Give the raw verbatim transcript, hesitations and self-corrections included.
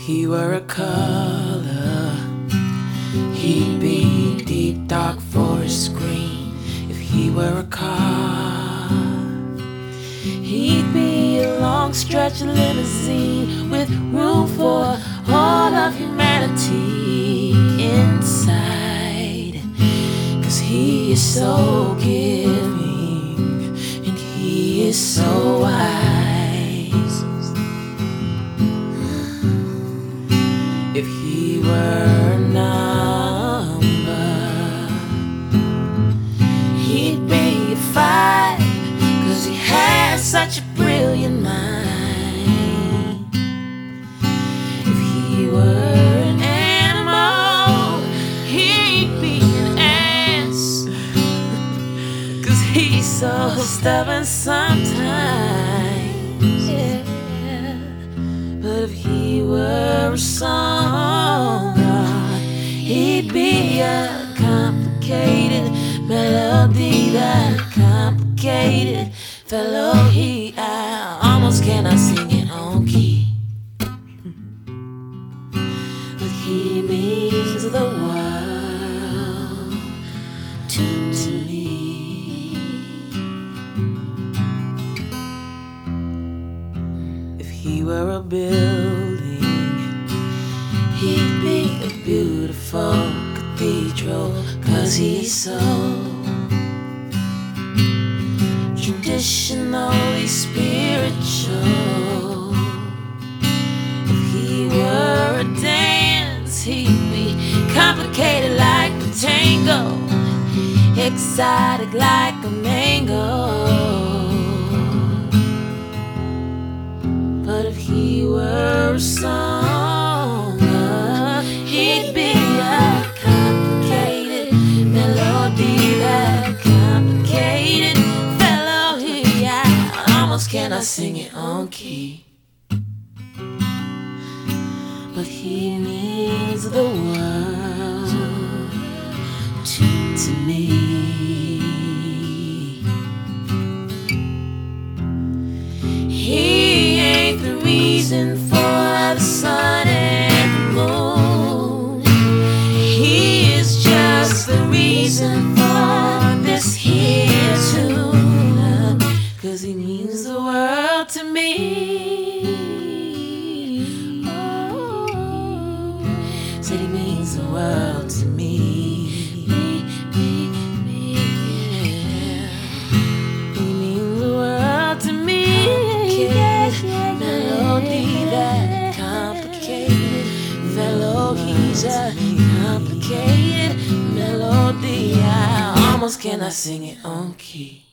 he were a color, he'd be deep dark forest green. If he were a car, he'd be a long stretch limousine with room for all of humanity inside. 'Cause he is so giving and he is so wise. If he were a number, he'd be a five, 'cause he has such a brilliant mind. If he were an animal, he'd be an ass, 'cause he's so stubborn sometimes. Yeah. But if he were a song, he'd be a complicated melody, that complicated fellow. He, I almost cannot sing it on key, but he means the world to, to me. If he were a building, he'd be a beautiful cathedral, 'cause he's so traditionally spiritual. If he were a dance, he'd be complicated like a tango, exotic like a mango. But if he were a song, he'd be a complicated melody, that complicated fellow. He, I almost cannot sing it on key, but he means the world to, to me. He ain't the reason for the sun and the moon, he is just the reason for this here tune, 'cause he means the world to me. Oh, said he means the world to me. Me, me, me, yeah. He means the world to me. Melody, that complicated fellow. He's a complicated melody. I almost cannot sing it on key.